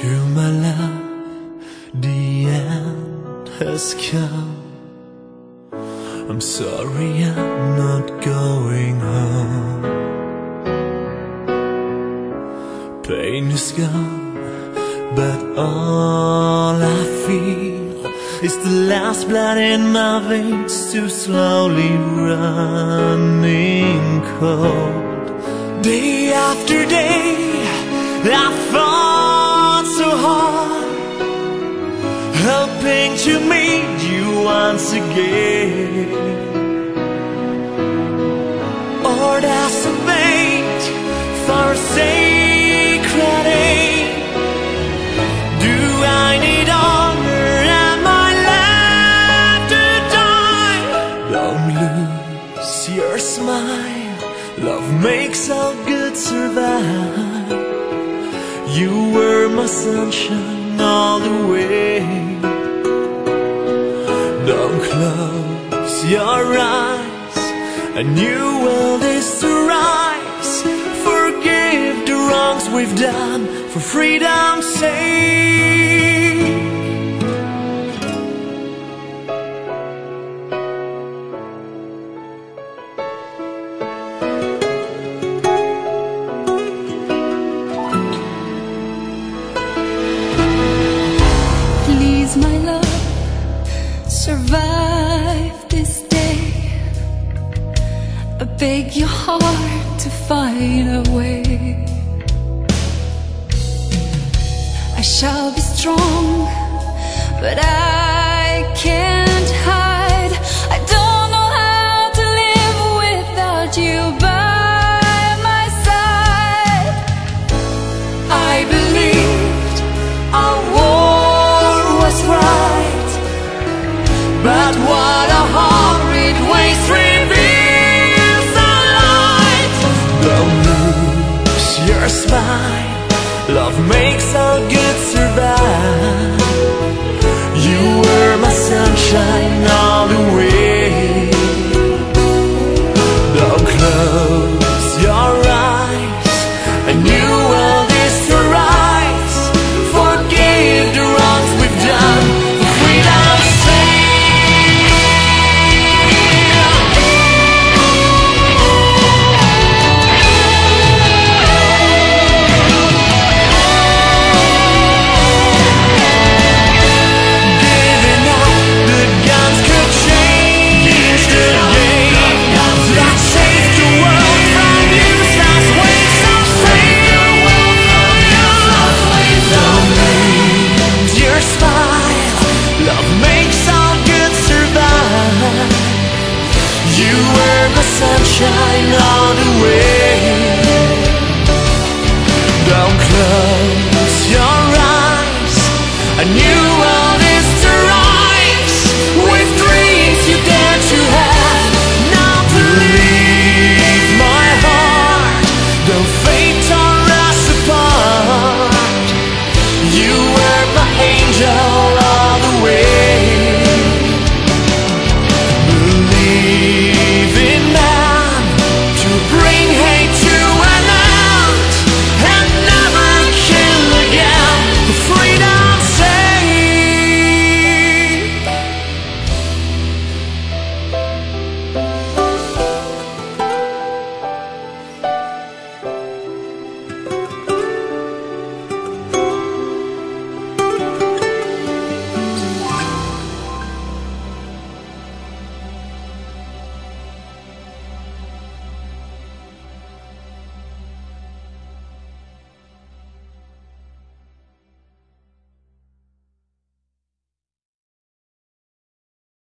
To my love, the end has come. I'm sorry I'm not going home. Pain is gone, but all I feel is the last blood in my veins, too slowly running cold. Day after day I fought so hard, hoping to meet you once again. Or does a fate for a sacred aim? Do I need honor? Am I left to die? Don't lose your smile, love makes all good survive. You were my sunshine all the way. Don't close your eyes, a new world is to rise. Forgive the wrongs we've done for freedom's sake. Please, my love, survive this day. I beg your heart to find a way. I shall be strong, but I can't hide. I don't know how to live without you by my side. I believed our war was right, but what a horrid waste reveals the light. Don't lose your smile, love makes all good survive. You were my sunshine all the way. Don't close your eyes, a new world is to rise. Forgive the wrongs we've done for freedom's sake. Giving up the guns could change the game that saved the world from useless waste of fame. Don't lose your smile, love makes all good survive. You were my sunshine all the way. Don't close